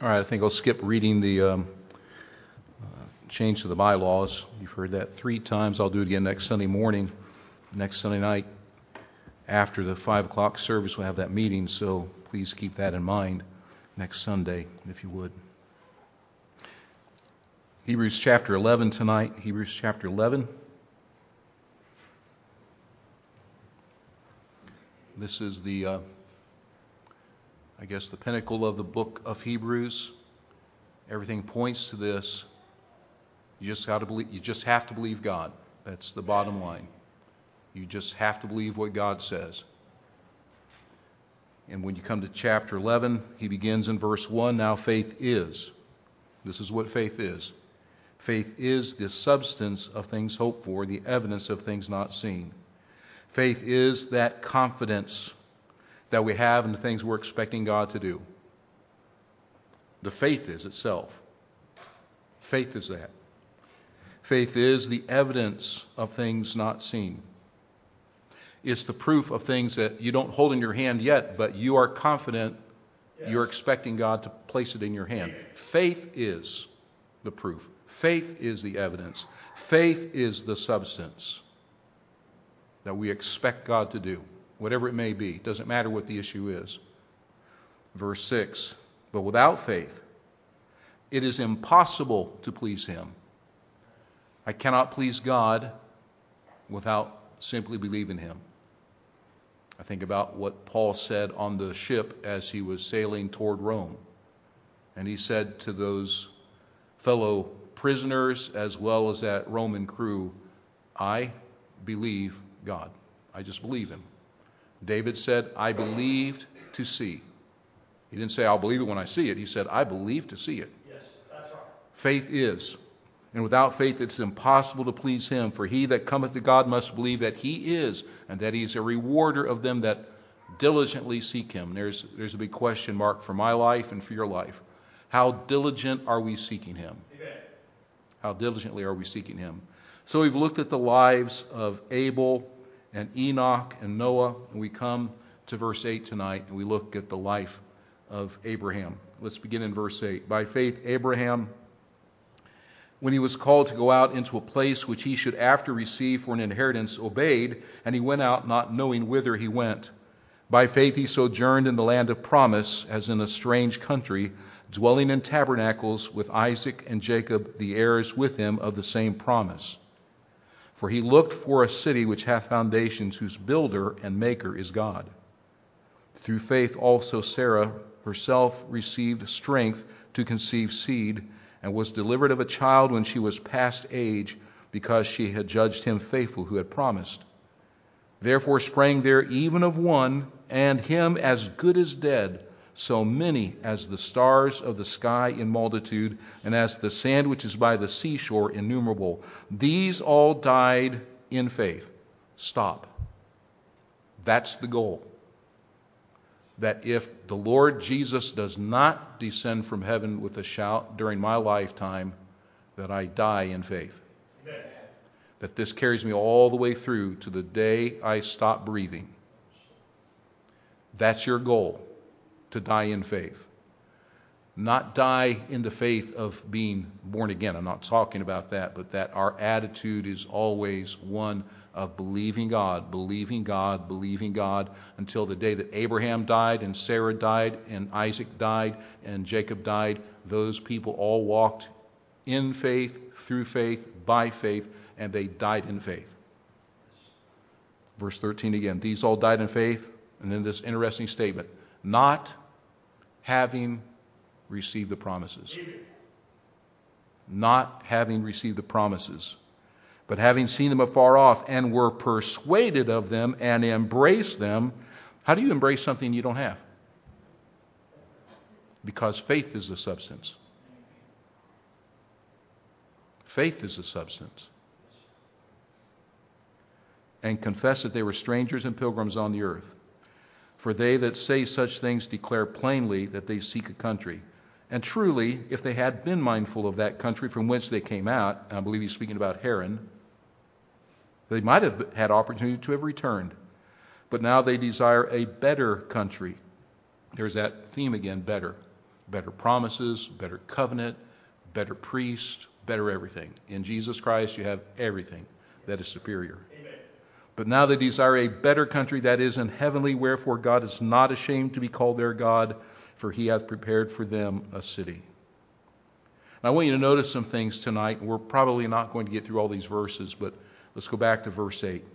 All right, I think I'll skip reading the change to the bylaws. You've heard that 3 times. I'll do it again next Sunday morning. Next Sunday night, after the 5 o'clock service, we'll have that meeting, so please keep that in mind next Sunday, if you would. Hebrews chapter 11 tonight. Hebrews chapter 11. This is the pinnacle of the book of Hebrews. Everything points to this. You just have to believe God. That's the bottom line. You just have to believe what God says. And when you come to chapter 11, he begins in verse 1. Now faith is. This is what faith is. Faith is the substance of things hoped for, the evidence of things not seen. Faith is that confidence that we have in the things we're expecting God to do. The faith is itself. Faith is that. Faith is the evidence of things not seen. It's the proof of things that you don't hold in your hand yet, but you are confident you're expecting God to place it in your hand. Faith is the proof. Faith is the evidence. Faith is the substance that we expect God to do, whatever it may be. It doesn't matter what the issue is. Verse 6, but without faith, it is impossible to please him. I cannot please God without simply believing him. I think about what Paul said on the ship as he was sailing toward Rome. And he said to those fellow prisoners as well as that Roman crew, I believe God. I just believe him. David said, I believed to see. He didn't say, I'll believe it when I see it. He said, I believe to see it. Yes, that's right. Faith is. And without faith it's impossible to please him. For he that cometh to God must believe that he is, and that he is a rewarder of them that diligently seek him. There's a big question mark for my life and for your life. How diligent are we seeking him? Amen. How diligently are we seeking him? So we've looked at the lives of Abel and Enoch and Noah, and we come to verse 8 tonight, and we look at the life of Abraham. Let's begin in verse 8. By faith, Abraham, when he was called to go out into a place which he should after receive for an inheritance, obeyed, and he went out not knowing whither he went. By faith he sojourned in the land of promise, as in a strange country, dwelling in tabernacles with Isaac and Jacob, the heirs with him of the same promise. For he looked for a city which hath foundations, whose builder and maker is God. Through faith also Sarah herself received strength to conceive seed, and was delivered of a child when she was past age, because she had judged him faithful who had promised. Therefore sprang there even of one, and him as good as dead, so many as the stars of the sky in multitude, and as the sand which is by the seashore innumerable. These all died in faith. Stop. That's the goal. That if the Lord Jesus does not descend from heaven with a shout during my lifetime, that I die in faith. Amen. That this carries me all the way through to the day I stop breathing. That's your goal, to die in faith. Not die in the faith of being born again. I'm not talking about that, but that our attitude is always one of believing God, believing God, believing God, until the day that Abraham died and Sarah died and Isaac died and Jacob died. Those people all walked in faith, through faith, by faith, and they died in faith. Verse 13 again, these all died in faith, and then this interesting statement, not having received the promises. Not having received the promises, but having seen them afar off, and were persuaded of them and embraced them. How do you embrace something you don't have? Because faith is the substance. Faith is the substance. And confess that they were strangers and pilgrims on the earth. For they that say such things declare plainly that they seek a country. And truly, if they had been mindful of that country from whence they came out, and I believe he's speaking about Haran, they might have had opportunity to have returned. But now they desire a better country. There's that theme again, better. better promises, better covenant, better priest, better everything. In Jesus Christ, you have everything that is superior. Amen. But now they desire a better country, that is in heavenly, wherefore God is not ashamed to be called their God, for he hath prepared for them a city. Now, I want you to notice some things tonight. We're probably not going to get through all these verses, but let's go back to verse 8.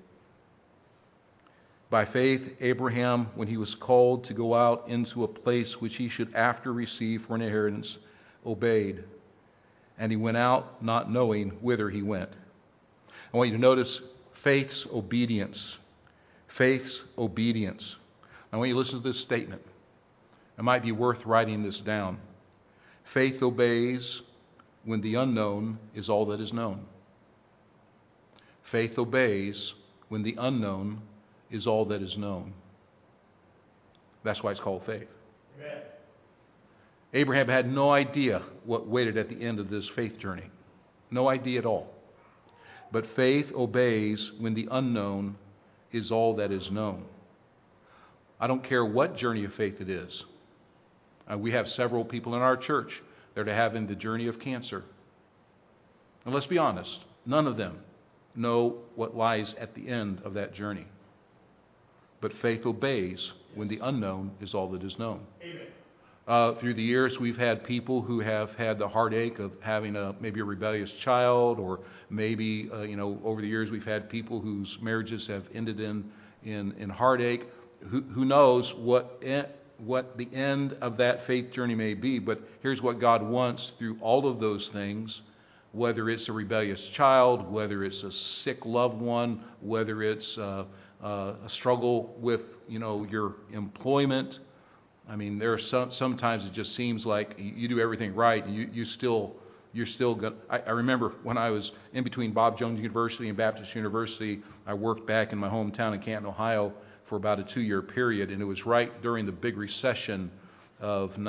By faith, Abraham, when he was called to go out into a place which he should after receive for an inheritance, obeyed. And he went out not knowing whither he went. I want you to notice faith's obedience. Faith's obedience. I want you to listen to this statement. It might be worth writing this down. Faith obeys when the unknown is all that is known. Faith obeys when the unknown is all that is known. That's why it's called faith. Amen. Abraham had no idea what waited at the end of this faith journey. No idea at all. But faith obeys when the unknown is all that is known. I don't care what journey of faith it is. We have several people in our church that are having the journey of cancer. And let's be honest, none of them know what lies at the end of that journey. But faith obeys when the unknown is all that is known. Amen. Through the years, we've had people who have had the heartache of having maybe a rebellious child, or maybe over the years we've had people whose marriages have ended in heartache. Who knows what the end of that faith journey may be? But here's what God wants through all of those things. Whether it's a rebellious child, whether it's a sick loved one, whether it's a struggle with your employment. I mean, there are sometimes it just seems like you do everything right, and you're still good. I remember when I was in between Bob Jones University and Baptist University, I worked back in my hometown in Canton, Ohio, for about a 2-year period, and it was right during the big recession of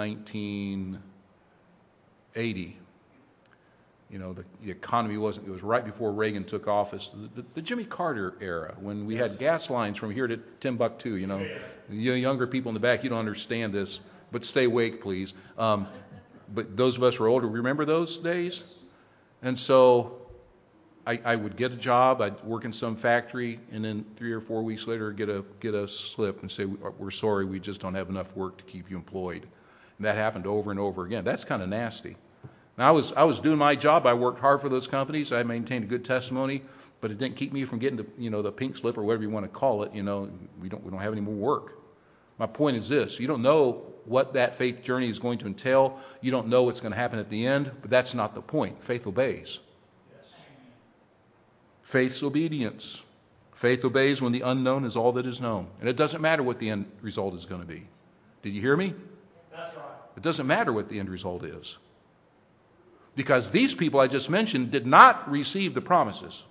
1980. The economy it was right before Reagan took office, the Jimmy Carter era, when we had gas lines from here to Timbuktu. The younger people in the back, you don't understand this, but stay awake, please. But those of us who are older, remember those days? And so I would get a job, I'd work in some factory, and then 3 or 4 weeks later get a slip and say, we're sorry, we just don't have enough work to keep you employed. And that happened over and over again. That's kind of nasty. Now, I was doing my job. I worked hard for those companies. I maintained a good testimony, but it didn't keep me from getting the pink slip or whatever you want to call it. We don't have any more work. My point is this: you don't know what that faith journey is going to entail. You don't know what's going to happen at the end, but that's not the point. Faith obeys. Yes. Faith's obedience. Faith obeys when the unknown is all that is known, and it doesn't matter what the end result is going to be. Did you hear me? That's right. It doesn't matter what the end result is. Because these people I just mentioned did not receive the promises.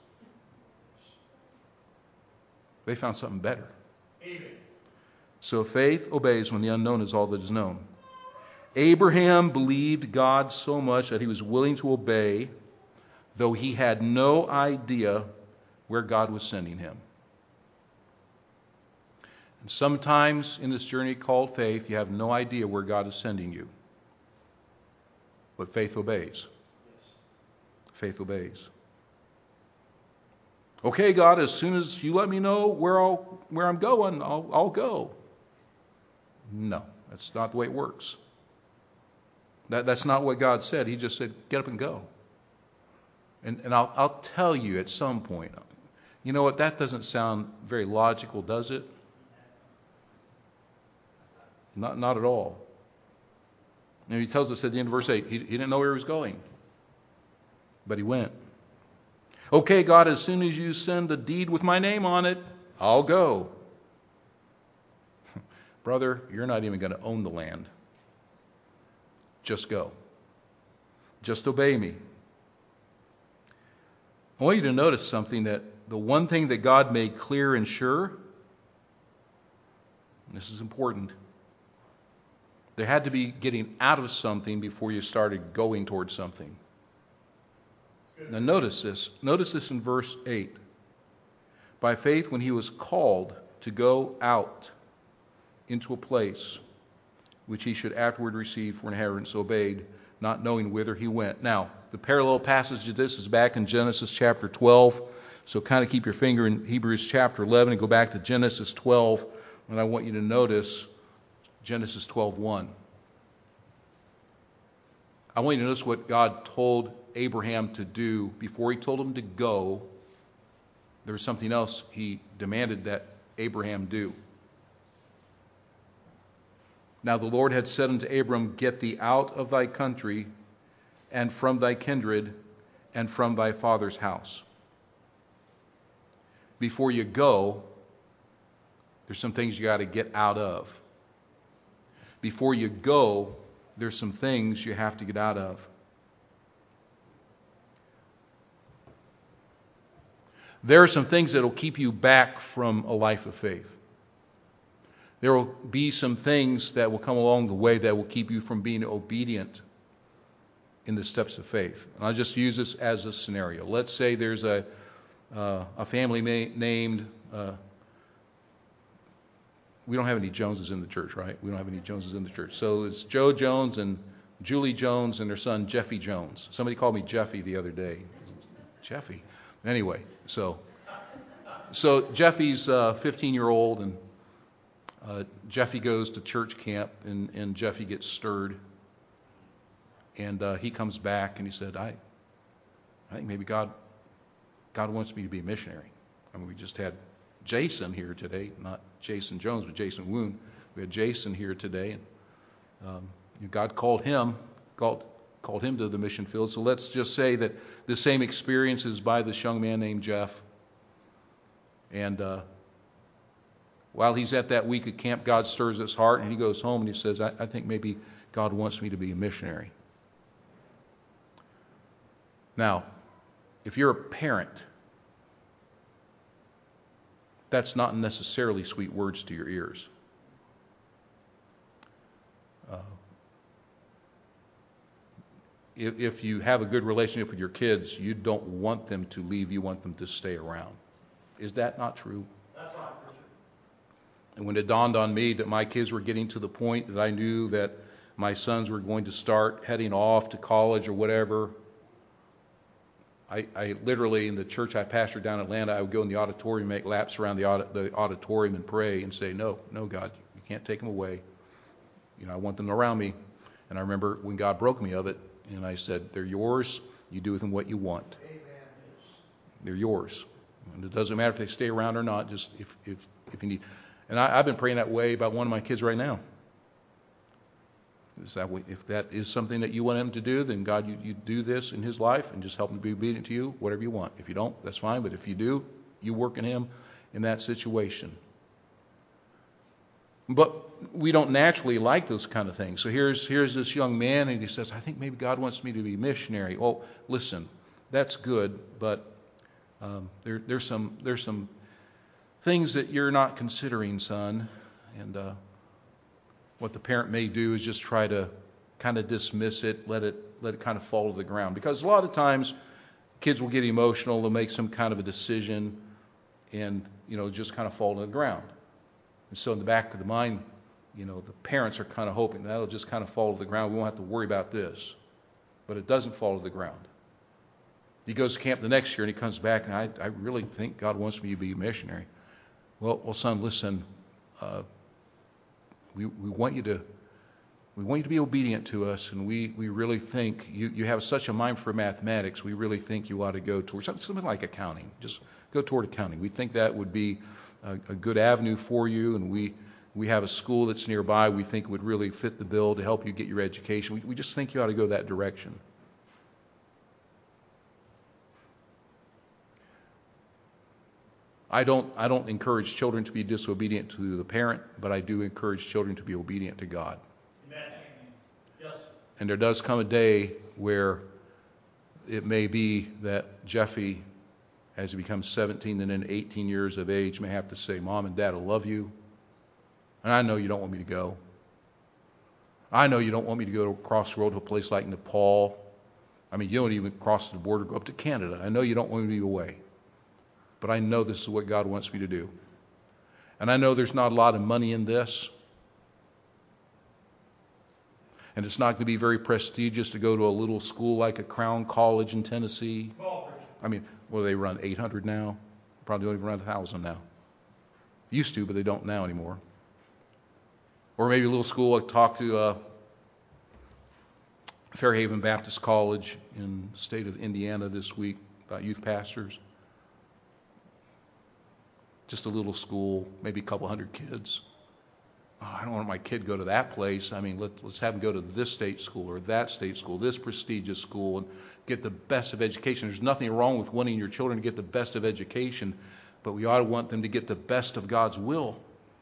They found something better. Amen. So faith obeys when the unknown is all that is known. Abraham believed God so much that he was willing to obey, though he had no idea where God was sending him. And sometimes in this journey called faith, you have no idea where God is sending you. But faith obeys. Faith obeys. Okay, God, as soon as you let me know where I'm going, I'll go. No, that's not the way it works. That's not what God said. He just said, get up and go. And I'll tell you at some point, you know what, that doesn't sound very logical, does it? Not at all. And he tells us at the end of verse 8, he didn't know where he was going, but he went. Okay, God, as soon as you send a deed with my name on it, I'll go. Brother, you're not even going to own the land. Just go. Just obey me. I want you to notice something, that the one thing that God made clear and sure, and this is important, there had to be getting out of something before you started going towards something. Now notice this. Notice this in verse 8. By faith, when he was called to go out into a place which he should afterward receive for inheritance, obeyed, not knowing whither he went. Now, the parallel passage to this is back in Genesis chapter 12. So kind of keep your finger in Hebrews chapter 11 and go back to Genesis 12. And I want you to notice Genesis 12:1. I want you to notice what God told Abraham to do before he told him to go. There was something else he demanded that Abraham do. Now the Lord had said unto Abram, Get thee out of thy country, and from thy kindred, and from thy father's house. Before you go, there's some things you got to get out of. Before you go, there's some things you have to get out of. There are some things that will keep you back from a life of faith. There will be some things that will come along the way that will keep you from being obedient in the steps of faith. And I'll just use this as a scenario. Let's say there's a family named, we don't have any Joneses in the church, right? We don't have any Joneses in the church. So it's Joe Jones and Julie Jones and their son Jeffy Jones. Somebody called me Jeffy the other day. Jeffy. Anyway, so Jeffy's 15-year-old, and Jeffy goes to church camp, and Jeffy gets stirred, and he comes back and he said, I think maybe God wants me to be a missionary. I mean, we just had Jason here today, not Jason Jones, but Jason Woon. We had Jason here today, and God called him to the mission field. So let's just say that the same experience is by this young man named Jeff. And while he's at that week at camp, God stirs his heart, and he goes home and he says, I think maybe God wants me to be a missionary. Now, if you're a parent, that's not necessarily sweet words to your ears. If you have a good relationship with your kids, you don't want them to leave. You want them to stay around. Is that not true? That's right, Richard. And when it dawned on me that my kids were getting to the point that I knew that my sons were going to start heading off to college or whatever, I literally, in the church I pastored down in Atlanta, I would go in the auditorium, make laps around the auditorium and pray and say, no, God, you can't take them away. I want them around me. And I remember when God broke me of it, and I said, they're yours. You do with them what you want. Amen. They're yours. And it doesn't matter if they stay around or not, just if you need. And I've been praying that way about one of my kids right now. If that is something that you want him to do, then God, you do this in his life and just help him to be obedient to you, whatever you want. If you don't, that's fine. But if you do, you work in him in that situation. But we don't naturally like those kind of things. So here's this young man, and he says, I think maybe God wants me to be a missionary. Well, listen, that's good, but there's some things that you're not considering, son. And what the parent may do is just try to kind of dismiss it, let it kind of fall to the ground. Because a lot of times kids will get emotional, they'll make some kind of a decision, and just kind of fall to the ground. And so in the back of the mind, the parents are kind of hoping that'll just kind of fall to the ground. We won't have to worry about this. But it doesn't fall to the ground. He goes to camp the next year and he comes back, and I really think God wants me to be a missionary. Well, son, listen, we want you to be obedient to us, and we really think you have such a mind for mathematics. We really think you ought to go towards something like accounting. Just go toward accounting. We think that would be a good avenue for you, and we have a school that's nearby we think would really fit the bill to help you get your education. We just think you ought to go that direction. I don't encourage children to be disobedient to the parent, but I do encourage children to be obedient to God. Amen. Yes. And there does come a day where it may be that Jeffy, as he becomes 17 and then 18 years of age, may have to say, Mom and Dad, I love you. And I know you don't want me to go. I know you don't want me to go across the road to a place like Nepal. I mean, you don't even cross the border, go up to Canada. I know you don't want me to be away. But I know this is what God wants me to do. And I know there's not a lot of money in this. And it's not going to be very prestigious to go to a little school like a Crown College in Tennessee. Small preacher. I mean, well, they run 800 now. Probably don't even run 1,000 now. Used to, but they don't now anymore. Or maybe a little school. I talked to Fairhaven Baptist College in the state of Indiana this week about youth pastors. Just a little school, maybe a couple hundred kids. Oh, I don't want my kid to go to that place. I mean, let's have him go to this state school or that state school, this prestigious school, and get the best of education. There's nothing wrong with wanting your children to get the best of education, but we ought to want them to get the best of God's will.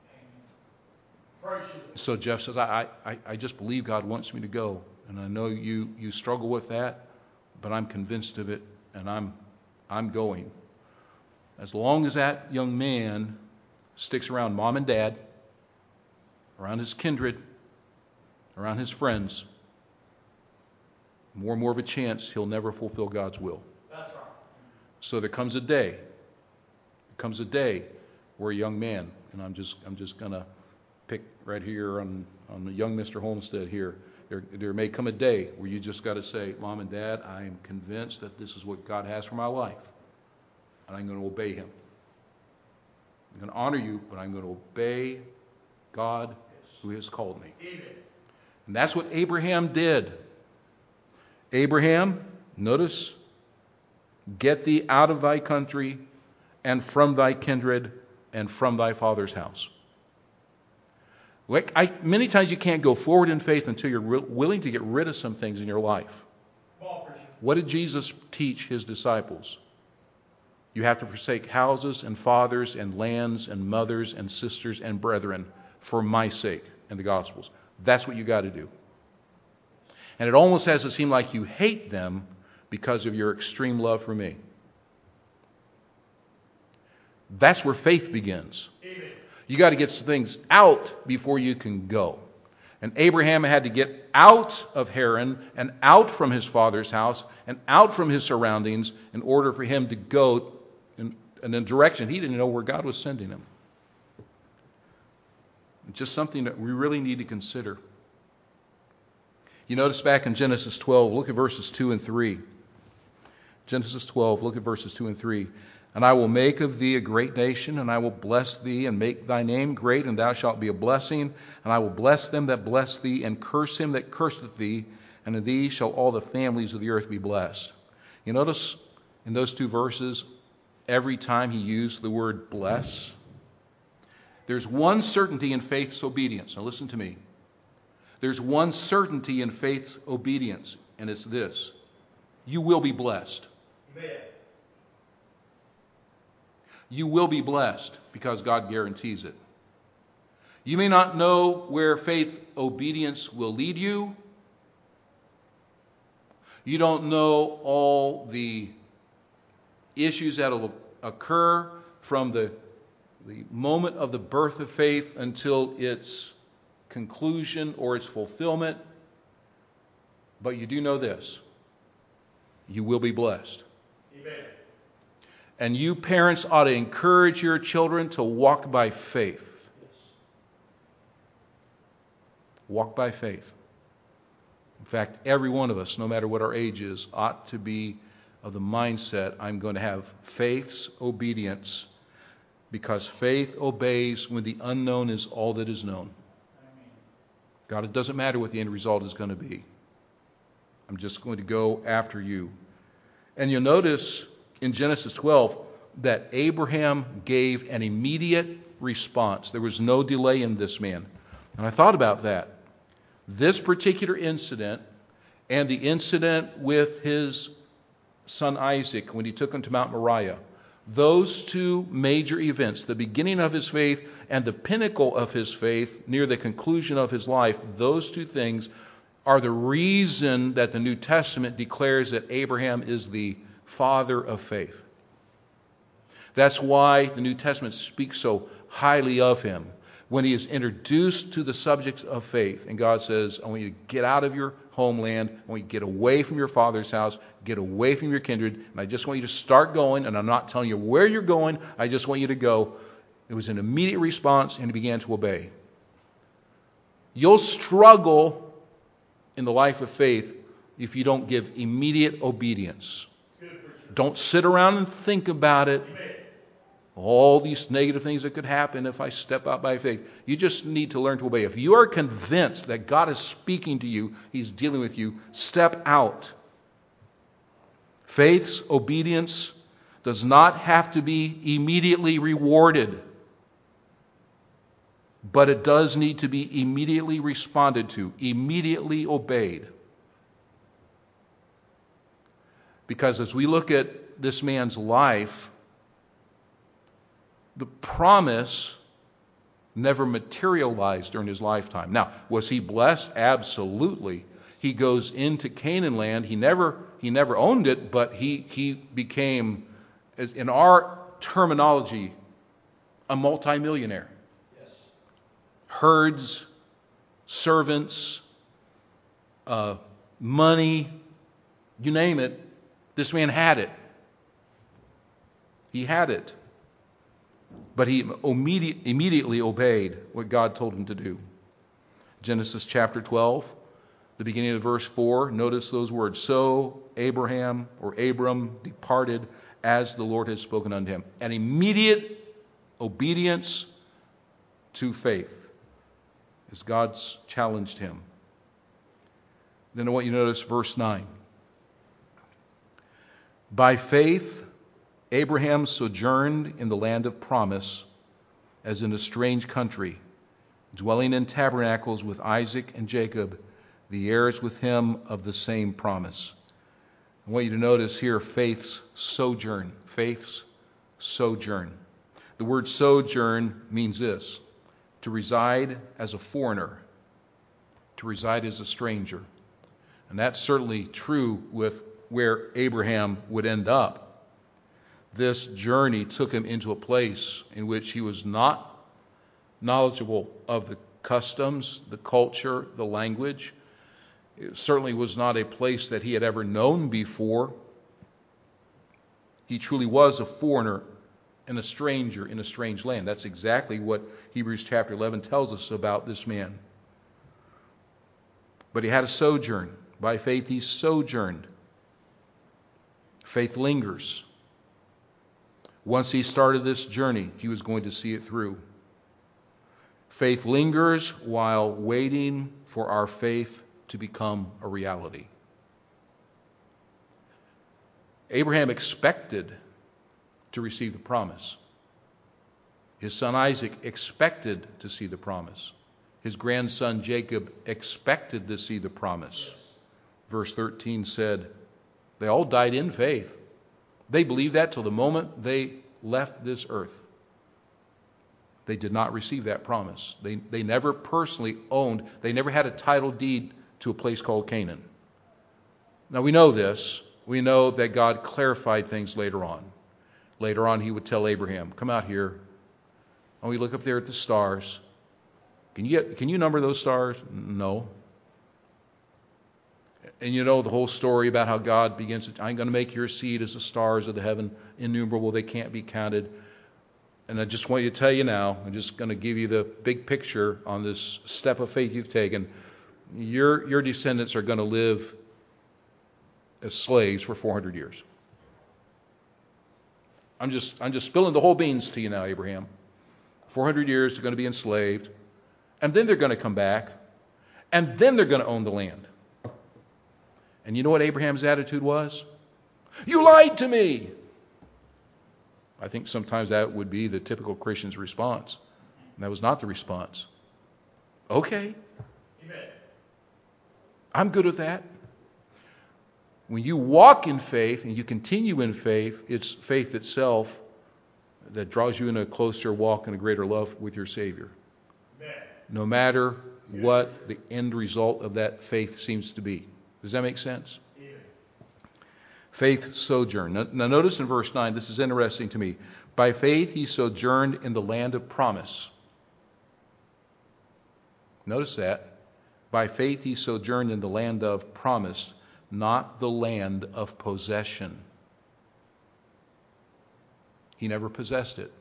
So Jeff says, I just believe God wants me to go. And I know you struggle with that, but I'm convinced of it, and I'm going. As long as that young man sticks around mom and dad, around his kindred, around his friends, more and more of a chance he'll never fulfill God's will. That's right. So there comes a day where a young man, and I'm just going to pick right here on the young Mr. Homestead here. There may come a day where you just got to say, Mom and Dad, I am convinced that this is what God has for my life, and I'm going to obey him. I'm going to honor you, but I'm going to obey God who has called me. Amen. And that's what Abraham did. Abraham, notice, get thee out of thy country and from thy kindred and from thy father's house. Many times you can't go forward in faith until you're willing to get rid of some things in your life. What did Jesus teach his disciples? You have to forsake houses and fathers and lands and mothers and sisters and brethren for my sake in the Gospels. That's what you got to do. And it almost has to seem like you hate them because of your extreme love for me. That's where faith begins. Amen. You got to get some things out before you can go. And Abraham had to get out of Haran and out from his father's house and out from his surroundings in order for him to go in a direction he didn't know where God was sending him. It's just something that we really need to consider. You notice back in Genesis 12, look at verses 2 and 3. Genesis 12, look at verses 2 and 3. And I will make of thee a great nation, and I will bless thee, and make thy name great, and thou shalt be a blessing. And I will bless them that bless thee, and curse him that curseth thee, and in thee shall all the families of the earth be blessed. You notice in those two verses, every time he used the word bless, there's one certainty in faith's obedience. Now listen to me. There's one certainty in faith's obedience, and it's this. You will be blessed. Amen. You will be blessed because God guarantees it. You may not know where faith obedience will lead you. You don't know all the issues that will occur from the moment of the birth of faith until its conclusion or its fulfillment. But you do know this. You will be blessed. Amen. And you parents ought to encourage your children to walk by faith. Walk by faith. In fact, every one of us, no matter what our age is, ought to be of the mindset, I'm going to have faith's obedience, because faith obeys when the unknown is all that is known. God, it doesn't matter what the end result is going to be. I'm just going to go after you. And you'll notice in Genesis 12 that Abraham gave an immediate response. There was no delay in this man. And I thought about that. This particular incident and the incident with his son Isaac when he took him to Mount Moriah, those two major events, the beginning of his faith and the pinnacle of his faith near the conclusion of his life, those two things are the reason that the New Testament declares that Abraham is the father of faith. That's why the New Testament speaks so highly of him. When he is introduced to the subject of faith, and God says, I want you to get out of your homeland, I want you to get away from your father's house, get away from your kindred, and I just want you to start going, and I'm not telling you where you're going, I just want you to go. It was an immediate response, and he began to obey. You'll struggle in the life of faith if you don't give immediate obedience. Don't sit around and think about it. All these negative things that could happen if I step out by faith. You just need to learn to obey. If you are convinced that God is speaking to you, He's dealing with you, step out. Faith's obedience does not have to be immediately rewarded, but it does need to be immediately responded to, immediately obeyed. Because as we look at this man's life, the promise never materialized during his lifetime. Now, was he blessed? Absolutely. He goes into Canaan land. He never owned it, but he became, in our terminology, a multimillionaire. Yes. Herds, servants, money, you name it, this man had it. He had it. But he immediately obeyed what God told him to do. Genesis chapter 12, the beginning of verse 4, notice those words. So Abram departed as the Lord had spoken unto him. An immediate obedience to faith as God's challenged him. Then I want you to notice verse 9. By faith, Abraham sojourned in the land of promise as in a strange country, dwelling in tabernacles with Isaac and Jacob, the heirs with him of the same promise. I want you to notice here faith's sojourn. Faith's sojourn. The word sojourn means this: to reside as a foreigner, to reside as a stranger. And that's certainly true with where Abraham would end up. This journey took him into a place in which he was not knowledgeable of the customs, the culture, the language. It certainly was not a place that he had ever known before. He truly was a foreigner and a stranger in a strange land. That's exactly what Hebrews chapter 11 tells us about this man. But he had a sojourn. By faith he sojourned. Faith lingers. Once he started this journey, he was going to see it through. Faith lingers while waiting for our faith to become a reality. Abraham expected to receive the promise. His son Isaac expected to see the promise. His grandson Jacob expected to see the promise. Yes. Verse 13 said, they all died in faith. They believed that till the moment they left this earth. They did not receive that promise. They never personally owned, they never had a title deed to a place called Canaan. Now we know this. We know that God clarified things later on. Later on he would tell Abraham, come out here. And we look up there at the stars. Can you number those stars? No. And you know the whole story about how God begins to, I'm going to make your seed as the stars of the heaven, innumerable, they can't be counted. And I just want you to tell you now, I'm just going to give you the big picture on this step of faith you've taken. Your descendants are going to live as slaves for 400 years. I'm just spilling the whole beans to you now, Abraham. 400 years they're going to be enslaved. And then they're going to come back. And then they're going to own the land. And you know what Abraham's attitude was? You lied to me. I think sometimes that would be the typical Christian's response. And that was not the response. Okay. Amen. I'm good with that. When you walk in faith and you continue in faith, it's faith itself that draws you in a closer walk and a greater love with your Savior. Amen. No matter what the end result of that faith seems to be. Does that make sense? Amen. Faith sojourn. Now notice in verse 9, this is interesting to me. By faith he sojourned in the land of promise. Notice that. By faith he sojourned in the land of promise, not the land of possession. He never possessed it.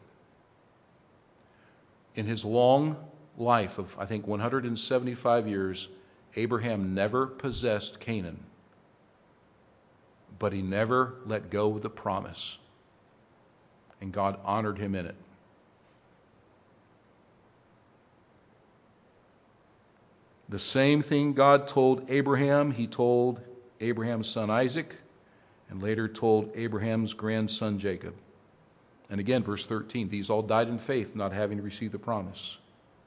In his long life of, I think, 175 years, Abraham never possessed Canaan, but he never let go of the promise. And God honored him in it. The same thing God told Abraham, he told Abraham's son Isaac, and later told Abraham's grandson Jacob. And again, verse 13, these all died in faith, not having received the promise.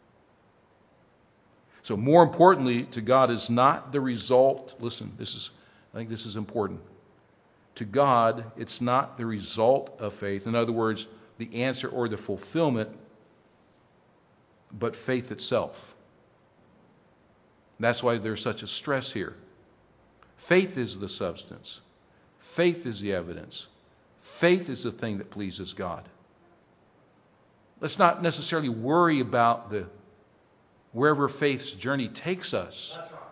So more importantly to God is not the result. Listen, I think this is important. To God, it's not the result of faith. In other words, the answer or the fulfillment, but faith itself. That's why there's such a stress here. Faith is the substance. Faith is the evidence. Faith is the thing that pleases God. Let's not necessarily worry about wherever faith's journey takes us. That's right.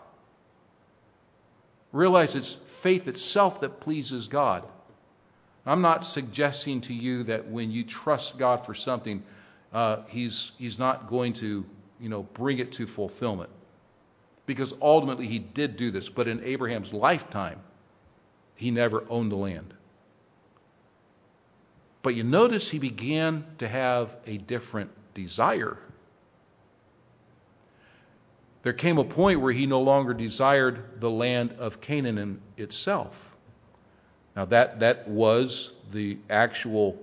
Realize it's faith itself that pleases God. I'm not suggesting to you that when you trust God for something, He's not going to, bring it to fulfillment. Because ultimately He did do this, but in Abraham's lifetime, he never owned the land. But you notice he began to have a different desire. There came a point where he no longer desired the land of Canaan in itself. Now that was the actual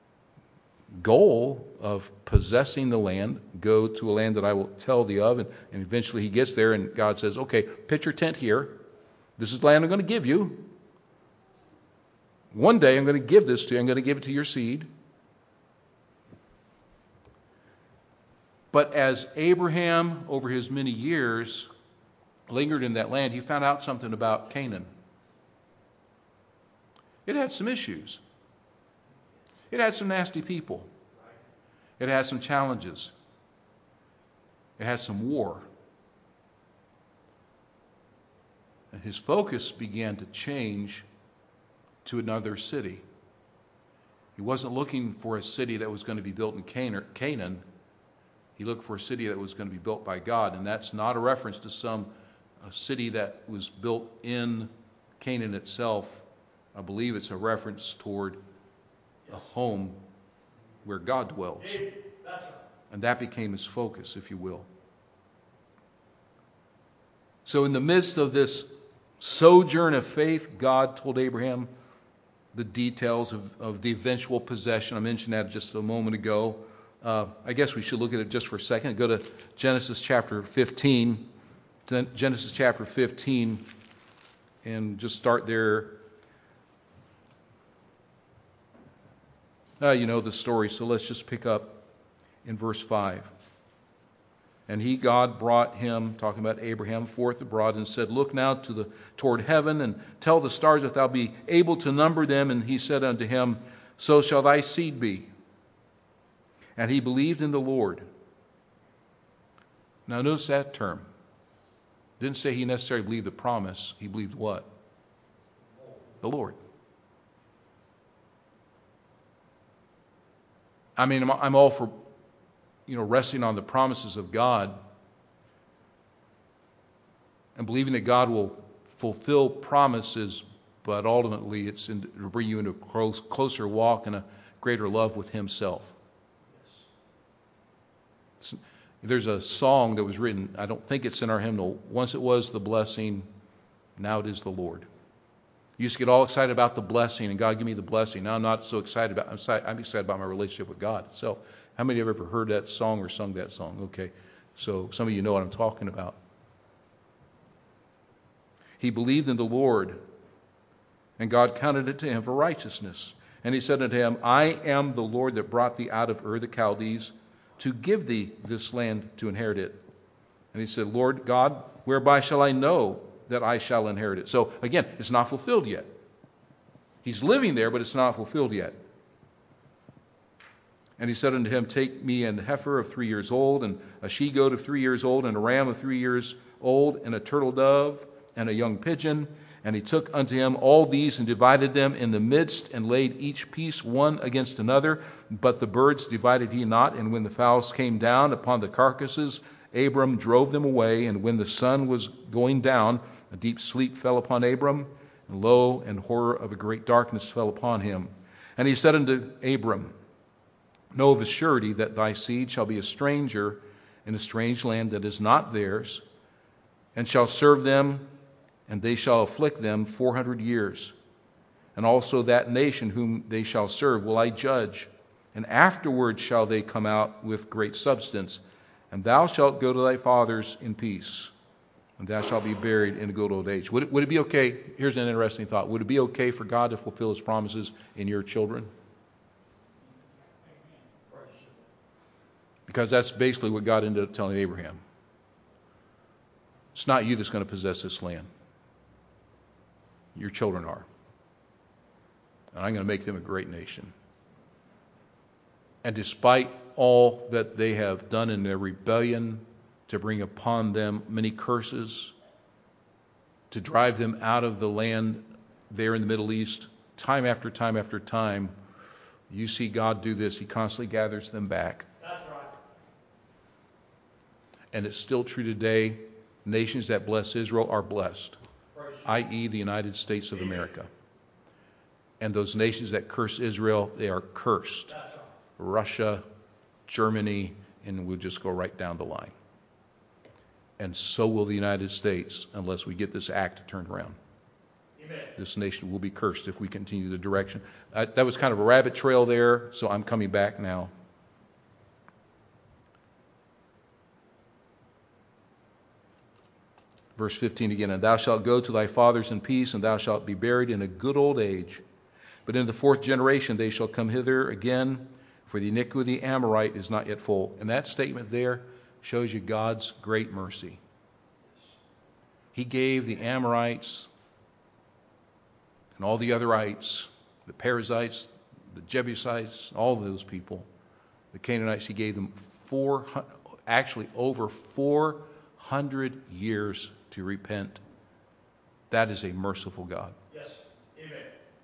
goal of possessing the land, go to a land that I will tell thee of, and eventually he gets there and God says, okay, pitch your tent here. This is the land I'm going to give you. One day I'm going to give this to you. I'm going to give it to your seed. But as Abraham, over his many years, lingered in that land, he found out something about Canaan. It had some issues. It had some nasty people. It had some challenges. It had some war. And his focus began to change to another city. He wasn't looking for a city that was going to be built in Canaan. He looked for a city that was going to be built by God. And that's not a reference to a city that was built in Canaan itself. I believe it's a reference toward a home where God dwells. And that became his focus, if you will. So in the midst of this sojourn of faith, God told Abraham the details of the eventual possession. I mentioned that just a moment ago. I guess we should look at it just for a second. Go to Genesis chapter 15. Genesis chapter 15, and just start there. You know the story, so let's just pick up in verse 5. And God brought him, talking about Abraham, forth abroad and said, look now toward heaven and tell the stars if thou be able to number them. And he said unto him, so shall thy seed be. And he believed in the Lord. Now notice that term. Didn't say he necessarily believed the promise. He believed what? The Lord. I mean, I'm all for, resting on the promises of God and believing that God will fulfill promises, but ultimately it's to bring you into a closer walk and a greater love with Himself. Yes. There's a song that was written, I don't think it's in our hymnal. Once it was the blessing, now it is the Lord. You used to get all excited about the blessing, and God give me the blessing. Now I'm not so excited about I'm excited about my relationship with God. So how many have ever heard that song or sung that song? Okay. So some of you know what I'm talking about. He believed in the Lord, and God counted it to him for righteousness. And he said unto him, I am the Lord that brought thee out of Ur the Chaldees to give thee this land to inherit it. And he said, Lord God, whereby shall I know that I shall inherit it? So again, it's not fulfilled yet. He's living there, but it's not fulfilled yet. And he said unto him, take me an heifer of 3 years old, and a she-goat of 3 years old, and a ram of 3 years old, and a turtle dove, and a young pigeon. And he took unto him all these, and divided them in the midst, and laid each piece one against another. But the birds divided he not. And when the fowls came down upon the carcasses, Abram drove them away, and when the sun was going down, a deep sleep fell upon Abram, and lo, and horror of a great darkness fell upon him. And he said unto Abram, Know of a surety that thy seed shall be a stranger in a strange land that is not theirs, and shall serve them, and they shall afflict them 400 years. And also that nation whom they shall serve will I judge, and afterward shall they come out with great substance. And thou shalt go to thy fathers in peace, and thou shalt be buried in a good old age. Would it be okay? Here's an interesting thought. Would it be okay for God to fulfill his promises in your children? Because that's basically what God ended up telling Abraham. It's not you that's going to possess this land. Your children are. And I'm going to make them a great nation. And despite all that they have done in their rebellion, to bring upon them many curses, to drive them out of the land there in the Middle East, time after time after time, you see God do this. He constantly gathers them back. That's right. And it's still true today. Nations that bless Israel are blessed, i.e. the United States of America. And those nations that curse Israel, they are cursed. That's right. Russia, Germany, and we'll just go right down the line. And so will the United States unless we get this act turned around. Amen. This nation will be cursed if we continue the direction. That was kind of a rabbit trail there, so I'm coming back now. Verse 15 again, And thou shalt go to thy fathers in peace, and thou shalt be buried in a good old age. But in the fourth generation they shall come hither again, for the iniquity of the Amorite is not yet full. And that statement there shows you God's great mercy. He gave the Amorites and all the otherites, the Perizzites, the Jebusites, all of those people, the Canaanites, he gave them over 400 years to repent. That is a merciful God. Yes. Amen.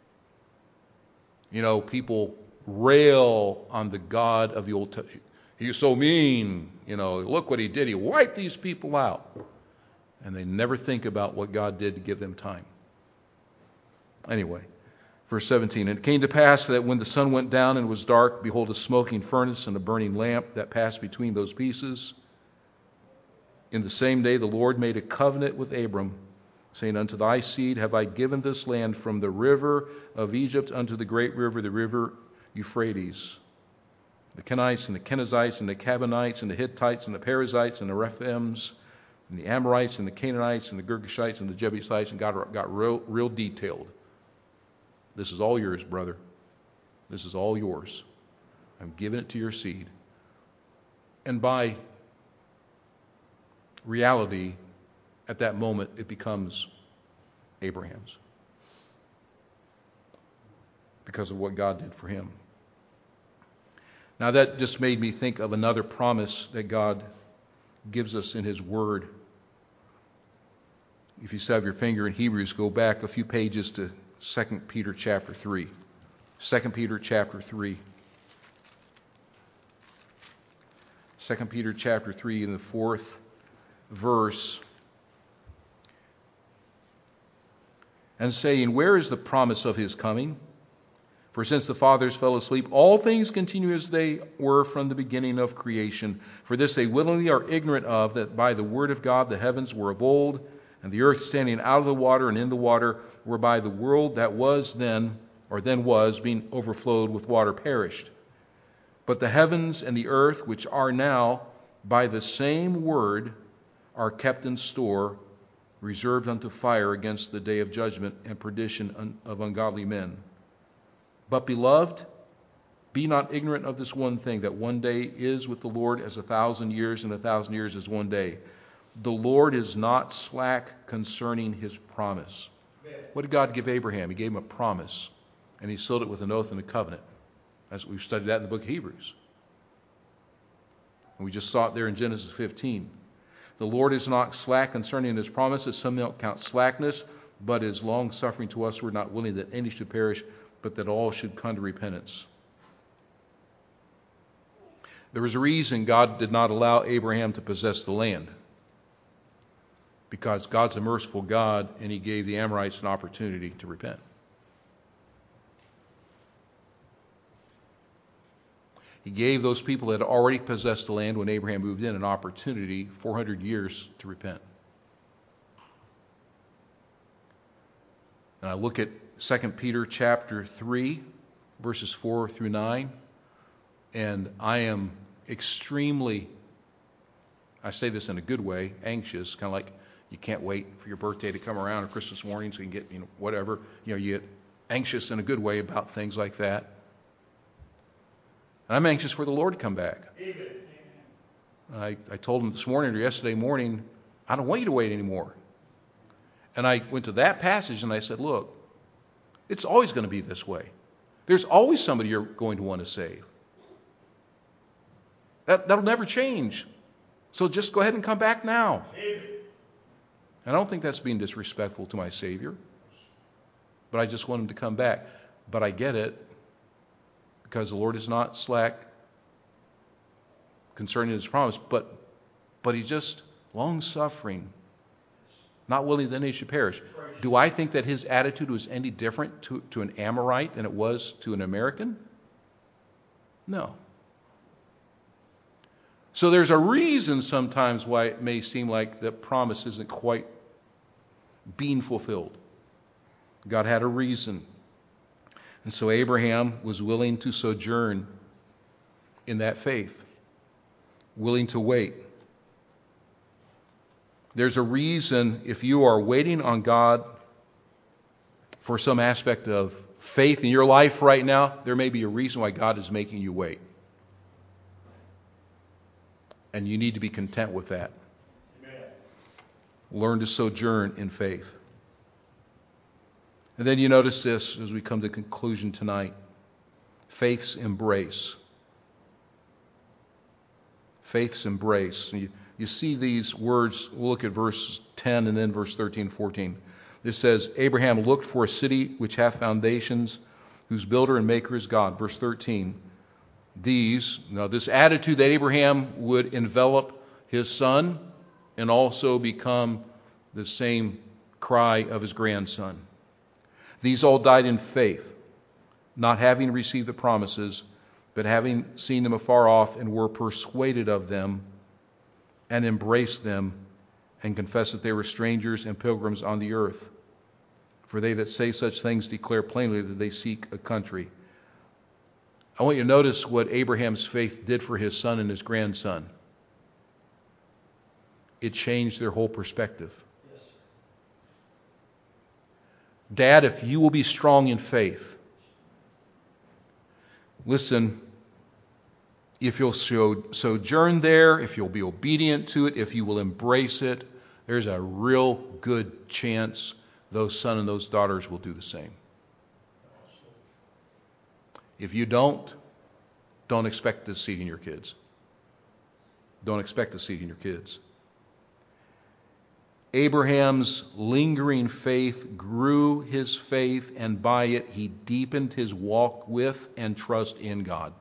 You know, people rail on the God of the Old Testament. He's so mean. You know, look what he did. He wiped these people out. And they never think about what God did to give them time. Anyway, verse 17. And it came to pass that when the sun went down and it was dark, behold, a smoking furnace and a burning lamp that passed between those pieces. In the same day the Lord made a covenant with Abram, saying, Unto thy seed have I given this land from the river of Egypt unto the great river, the river Euphrates. The Kenites and the Kenizzites and the Cabanites and the Hittites and the Perizzites and the Rephaims and the Amorites and the Canaanites and the Girgashites and the Jebusites, and God got real detailed. This is all yours, brother. This is all yours. I'm giving it to your seed. And by reality, at that moment, it becomes Abraham's. Because of what God did for him. Now that just made me think of another promise that God gives us in his word. If you still have your finger in Hebrews, go back a few pages to 2 Peter chapter 3. 2 Peter chapter 3. 2 Peter chapter 3 in the 4th verse. And saying, Where is the promise of his coming? For since the fathers fell asleep, all things continue as they were from the beginning of creation. For this they willingly are ignorant of, that by the word of God the heavens were of old, and the earth standing out of the water and in the water, whereby the world that was then, or then was, being overflowed with water, perished. But the heavens and the earth, which are now by the same word, are kept in store, reserved unto fire against the day of judgment and perdition of ungodly men. But, beloved, be not ignorant of this one thing, that one day is with the Lord as 1,000 years, and 1,000 years as one day. The Lord is not slack concerning his promise. What did God give Abraham? He gave him a promise, and he sealed it with an oath and a covenant. As we've studied that in the book of Hebrews. And we just saw it there in Genesis 15. The Lord is not slack concerning his promises. Some don't count slackness, but is long-suffering to us. We're not willing that any should perish, but that all should come to repentance. There was a reason God did not allow Abraham to possess the land. Because God's a merciful God, and he gave the Amorites an opportunity to repent. He gave those people that had already possessed the land when Abraham moved in an opportunity, 400 years, to repent. And I look at 2 Peter chapter 3, verses 4 through 9, and I am extremely, I say this in a good way, anxious, kind of like you can't wait for your birthday to come around or Christmas morning so you can get, whatever. You get anxious in a good way about things like that. And I'm anxious for the Lord to come back. Amen. I told him this morning or yesterday morning, I don't want you to wait anymore. And I went to that passage and I said, look, it's always going to be this way. There's always somebody you're going to want to save. That'll never change. So just go ahead and come back now. Amen. I don't think that's being disrespectful to my Savior. But I just want him to come back. But I get it. Because the Lord is not slack concerning his promise. But he's just long-suffering. Not willing that any should perish. Do I think that his attitude was any different to an Amorite than it was to an American? No. So there's a reason sometimes why it may seem like the promise isn't quite being fulfilled. God had a reason. And so Abraham was willing to sojourn in that faith, willing to wait. There's a reason if you are waiting on God for some aspect of faith in your life right now, there may be a reason why God is making you wait. And you need to be content with that. Amen. Learn to sojourn in faith. And then you notice this as we come to conclusion tonight. Faith's embrace. Faith's embrace. You see these words. We'll look at verse 10 and then verse 13 and 14. This says, Abraham looked for a city which hath foundations, whose builder and maker is God. Verse 13. This attitude that Abraham would envelop his son and also become the same cry of his grandson. These all died in faith, not having received the promises, but having seen them afar off and were persuaded of them and embraced them and confessed that they were strangers and pilgrims on the earth. For they that say such things declare plainly that they seek a country. I want you to notice what Abraham's faith did for his son and his grandson. It changed their whole perspective. Yes. Dad, if you will be strong in faith, listen, if you'll sojourn there, if you'll be obedient to it, if you will embrace it, there's a real good chance those sons and those daughters will do the same. If you don't expect to see it in your kids. Don't expect to see it in your kids. Abraham's lingering faith grew his faith, and by it he deepened his walk with and trust in God.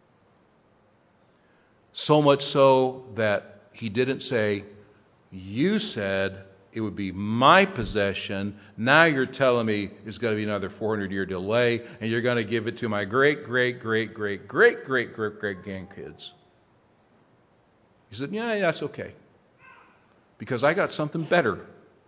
So much so that he didn't say, you said it would be my possession. Now you're telling me it's going to be another 400-year delay, and you're going to give it to my great grandkids. He said, yeah, that's okay. Because I got something better.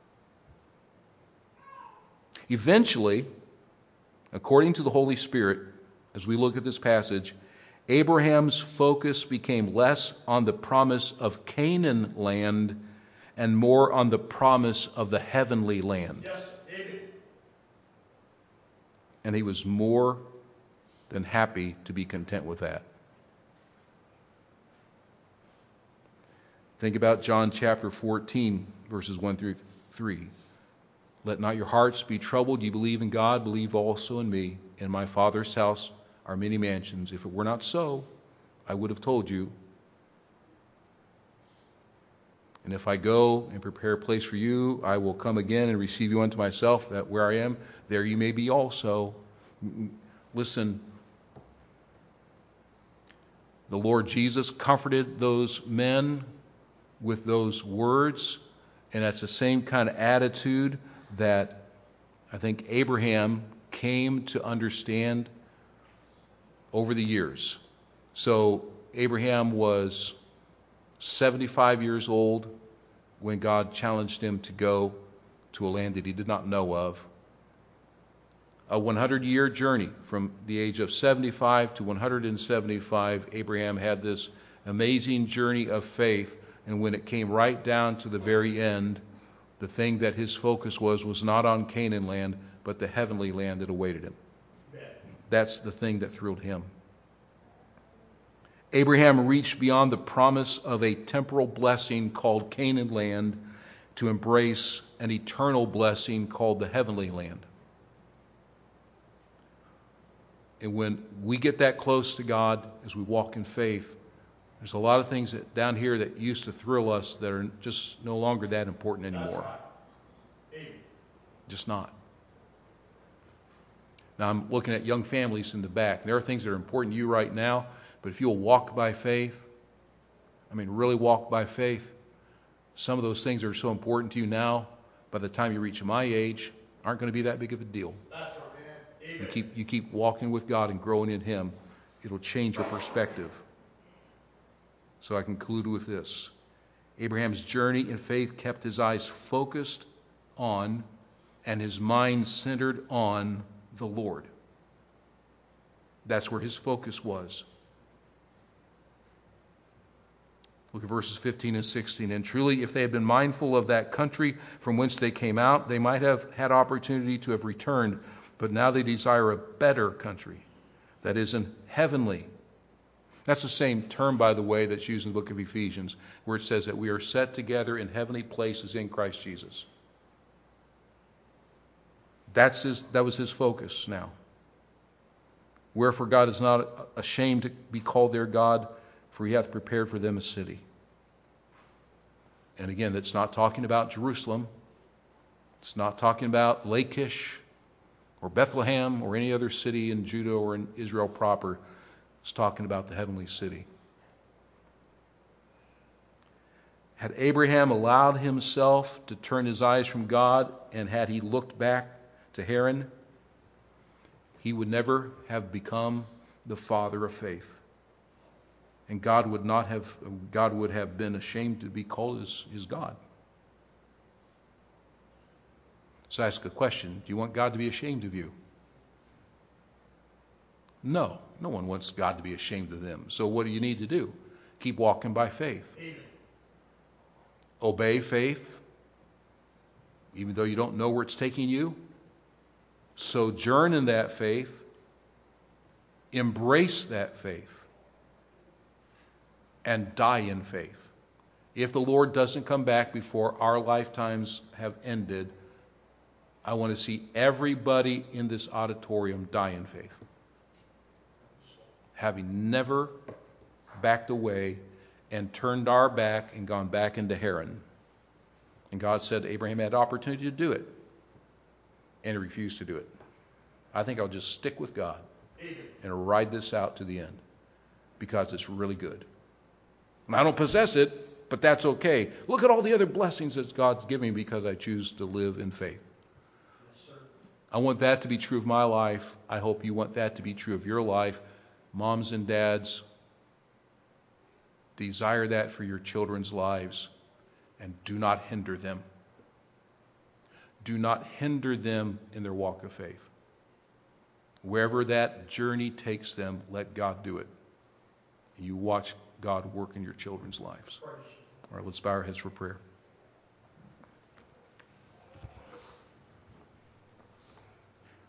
Eventually, according to the Holy Spirit, as we look at this passage, Abraham's focus became less on the promise of Canaan land and more on the promise of the heavenly land. Yes. Amen. And he was more than happy to be content with that. Think about John chapter 14, verses 1 through 3. Let not your hearts be troubled. You believe in God, believe also in me. In my Father's house are many mansions. If it were not so, I would have told you. And if I go and prepare a place for you, I will come again and receive you unto myself, that where I am, there you may be also. Listen, The Lord Jesus comforted those men with those words, and that's the same kind of attitude that I think Abraham came to understand over the years. So Abraham was 75 years old when God challenged him to go to a land that he did not know of. A 100-year journey from the age of 75 to 175, Abraham had this amazing journey of faith, and when it came right down to the very end, the thing that his focus was not on Canaan land, but the heavenly land that awaited him. That's the thing that thrilled him. Abraham reached beyond the promise of a temporal blessing called Canaan land to embrace an eternal blessing called the heavenly land. And when we get that close to God as we walk in faith, there's a lot of things that down here that used to thrill us that are just no longer that important anymore. Just not. Now I'm looking at young families in the back. There are things that are important to you right now, but if you'll walk by faith, really walk by faith, some of those things that are so important to you now, by the time you reach my age, aren't going to be that big of a deal. That's right. You keep walking with God and growing in Him. It'll change your perspective. So I conclude with this. Abraham's journey in faith kept his eyes focused on and his mind centered on the Lord. That's where his focus was. Look at verses 15 and 16. And truly, if they had been mindful of that country from whence they came out, they might have had opportunity to have returned. But now they desire a better country, that is, an heavenly. That's the same term, by the way, that's used in the book of Ephesians, where it says that we are set together in heavenly places in Christ Jesus. That was his focus now. Wherefore God is not ashamed to be called their God, for he hath prepared for them a city. And again, that's not talking about Jerusalem. It's not talking about Lachish or Bethlehem or any other city in Judah or in Israel proper. It's talking about the heavenly city. Had Abraham allowed himself to turn his eyes from God, and had he looked back to Haran, he would never have become the father of faith. And God would have been ashamed to be called his God. So I ask a question. Do you want God to be ashamed of you? No. No one wants God to be ashamed of them. So what do you need to do? Keep walking by faith. Amen. Obey faith, even though you don't know where it's taking you. Sojourn in that faith. Embrace that faith. And die in faith. If the Lord doesn't come back before our lifetimes have ended, I want to see everybody in this auditorium die in faith, having never backed away and turned our back and gone back into Haran. And God said Abraham had opportunity to do it, and he refused to do it. I think I'll just stick with God and ride this out to the end, because it's really good. And I don't possess it, but that's okay. Look at all the other blessings that God's giving me because I choose to live in faith. I want that to be true of my life. I hope you want that to be true of your life. Moms and dads, desire that for your children's lives, and do not hinder them. Do not hinder them in their walk of faith. Wherever that journey takes them, let God do it. And you watch God work in your children's lives. All right, let's bow our heads for prayer.